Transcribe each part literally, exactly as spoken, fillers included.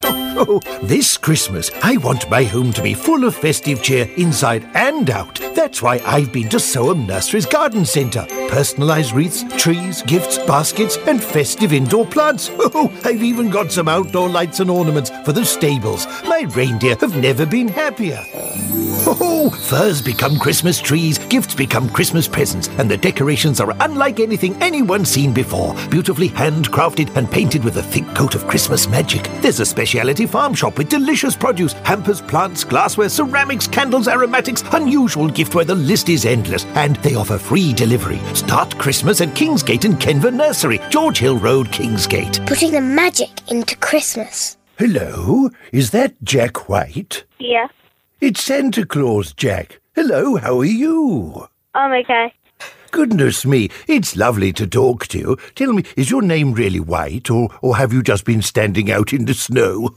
Oh, this Christmas, I want my home to be full of festive cheer inside and out. That's why I've been to Soham Nursery's garden centre. Personalised wreaths, trees, gifts, baskets and festive indoor plants. Oh, I've even got some outdoor lights and ornaments for the stables. My reindeer have never been happier. Oh, furs become Christmas trees, gifts become Christmas presents, and the decorations are unlike anything anyone's seen before. Beautifully handcrafted and painted with a thick coat of Christmas magic. There's a speciality farm shop with delicious produce, hampers, plants, glassware, ceramics, candles, aromatics, unusual giftware. The list is endless, and they offer free delivery. Start Christmas at Kingsgate and Kenver Nursery, George Hill Road, Kingsgate. Putting the magic into Christmas. Hello, is that Jack White? Yeah, It's Santa Claus, Jack. Hello, how are you? I'm okay. Goodness me, it's lovely to talk to you. Tell me, is your name really White, or, or have you just been standing out in the snow?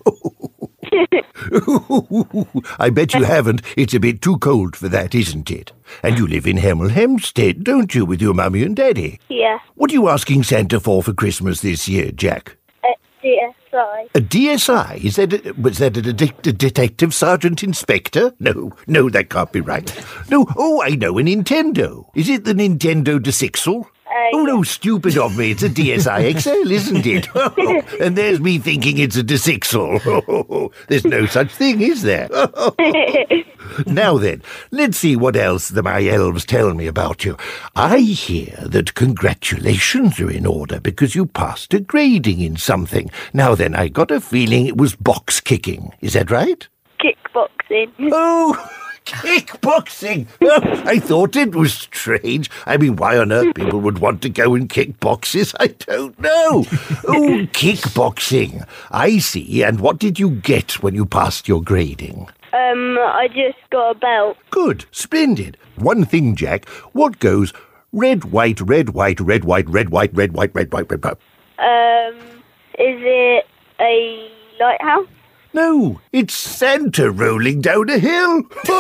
I bet you haven't. It's a bit too cold for that, isn't it? And you live in Hemel Hempstead, don't you, with your mummy and daddy? Yeah, What are you asking Santa for for Christmas this year, Jack? at D S I. A D S I? Is that a, was that a, detec- a detective sergeant inspector? No, no, that can't be right. No, oh, I know, a Nintendo. Is it the Nintendo Desixel? Uh, Oh, no, stupid of me. It's a D S I X L, isn't it? And there's me thinking it's a Desixel. There's no such thing, is there? Now then, let's see what else the my elves tell me about you. I hear that congratulations are in order because you passed a grading in something. Now then, I got a feeling it was box kicking. Is that right? Kickboxing. Oh, kickboxing! Oh, I thought it was strange. I mean, why on earth people would want to go and kick boxes, I don't know. Oh, kickboxing. I see. And what did you get when you passed your grading? Um, I just got a belt. Good, splendid. One thing, Jack. What goes red, white, red, white, red, white, red, white, red, white, red, white, red, white? Um, is it a lighthouse? No, it's Santa rolling down a hill.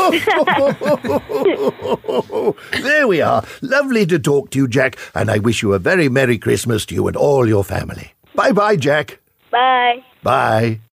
There we are. Lovely to talk to you, Jack, and I wish you a very Merry Christmas to you and all your family. Bye-bye, Jack. Bye. Bye.